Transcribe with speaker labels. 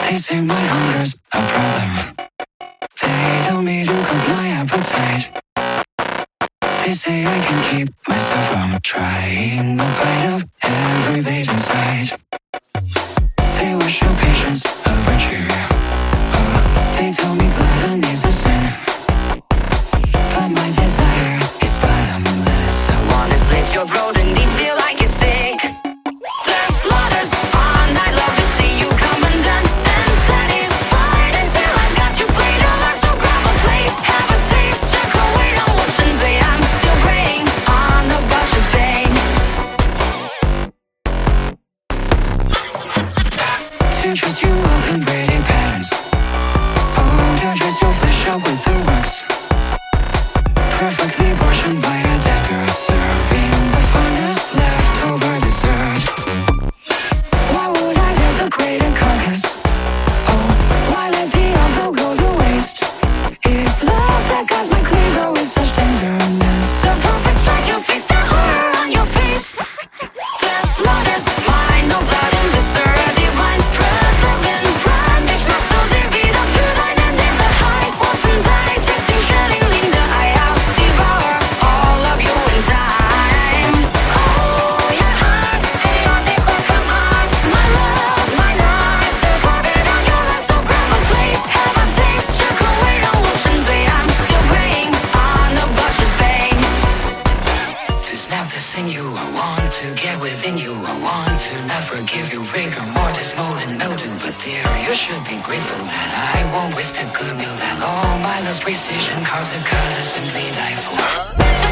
Speaker 1: They say my hunger's a problem. They tell me to cut my appetite. They say I can keep myself from trying a bite of every bait in sight. They wish your patience a virtue. They tell me gluttony's a sin. But my desire is bottomless. I wanna slit your throat and eat till I get sick. The slaughter's on, I'd love to see you come undone and satisfied until I got you flayed alive. So grab a plate, have a taste, check away, don't watch and wait. I'm still preying on the butcher's vein. To dress you up in pretty patterns. Oh, to dress your flesh up with the works. Perfectly portioned by a dagger, serving the finest leftover dessert. Why would I desecrate a carcass? Oh, why let the offal go to waste? It's love that guides my cleaver with such tenderness. A perfect strike, you fix the horror on your face. The slaughter's mine, no blood and viscera divine. Preserved in prime, makes my soul divide up through thine and in the high. Once and I tasting shelling, lean the eye out. Devour all of you in time. Oh, your heart, chaotic or come on. My love, my knife, to carve it on your life. So grab a plate, have a taste, check away, don't watch and wait. I'm still preying on the butcher's vein. To snap the sinew, I want to get within you. I want to not forgive you, rigor mortis, mold and mildew. But dear, you should be grateful that I won't waste a good meal. That all my love's precision carves a cut I simply die for.